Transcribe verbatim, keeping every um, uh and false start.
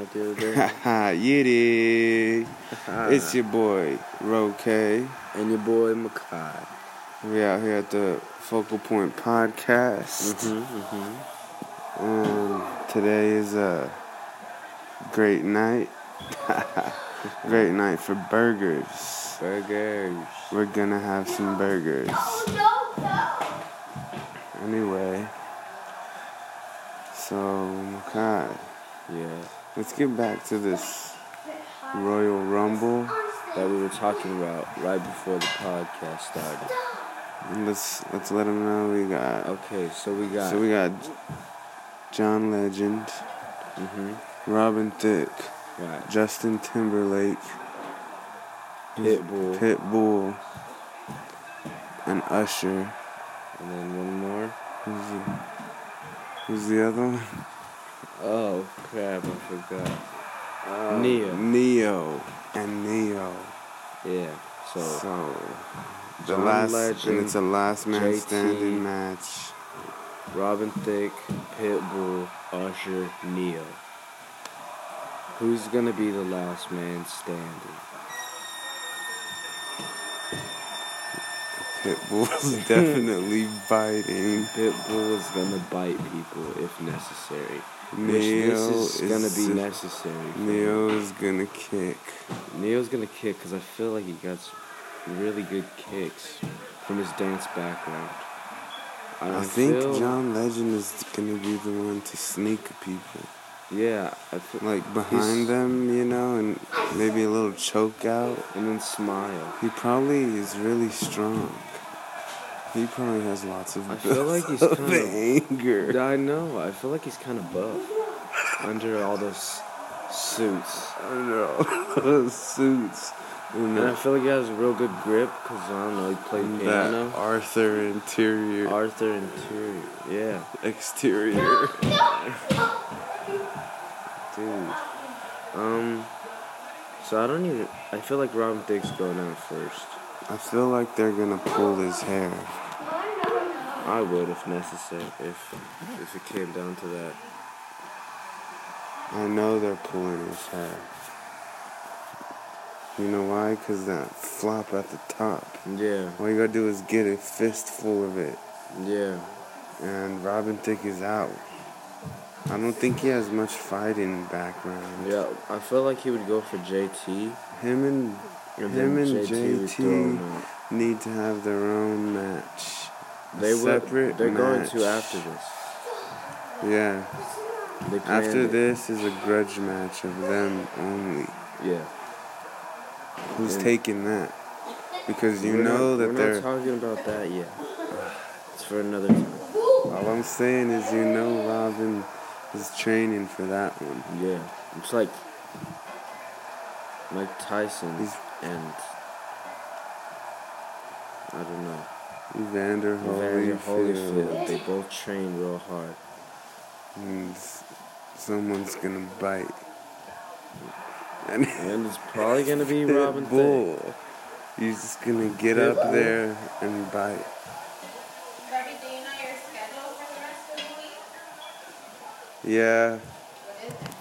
about the other day? Haha, Yiddy. It's your boy, Roke. And your boy, Makai. We out here at the Focal Point Podcast. Mm-hmm, mm-hmm. Um, today is a great night. Great night for burgers. Burgers. We're gonna have some burgers. Anyway, so, Makai. Yeah. Let's get back to this Royal Rumble that we were talking about right before the podcast started. Let's let's let them know we got. Okay, so we got. So we got John Legend, mm-hmm. Robin Thicke, right. Justin Timberlake, Pitbull, Pitbull, and Usher. And then one more. Who's the, who's the other one? Oh crap! I forgot. Uh, Neo. Neo and Neo. Yeah. So. So the John last Legend, and it's a last man J T, standing match. Robin Thicke, Pitbull, Usher, Neo. Who's gonna be the last man standing? Pitbull's definitely biting. Pitbull is gonna bite people if necessary. Neo this is, is gonna be just, necessary. Neo is gonna kick. Neo's gonna kick because I feel like he got really good kicks from his dance background. And I, I think feel, John Legend is gonna be the one to sneak people. Yeah, I feel like behind them, you know, and maybe a little choke out, and then smile. He probably is really strong. He probably has lots of. I feel like he's kind of anger. I know. I feel like he's kind of buff under all those suits. I don't know those suits. And I feel like he has a real good grip because I don't know. He played piano. That Arthur interior. Arthur interior. Yeah. Exterior. Dude. Um. So I don't even. I feel like Robin Thicke's going out first. I feel like they're gonna pull his hair. I would if necessary, if if it came down to that. I know they're pulling his hair. You know why? Because that flop at the top. Yeah. All you gotta do is get a fistful of it. Yeah. And Robin Thicke is out. I don't think he has much fighting background. Yeah, I feel like he would go for J T. Him and... And Him and J T, J T need to have their own match. They separate would, They're match. going to after this. Yeah. They after it. this is a grudge match of them only. Yeah. Who's and taking that? Because you we're know not, that we're they're... We're not talking about that yet. It's for another time. All I'm saying is you know Robin is training for that one. Yeah. It's like Mike Tyson... He's, and I don't know. Evander Holyfield. Holyfield. They both train real hard. And someone's gonna bite. And, and it's probably gonna be Robin Thicke. He's just gonna get Pit up Bull. there and bite. Bobby, do you know your schedule for the rest of the week? Yeah. What is it?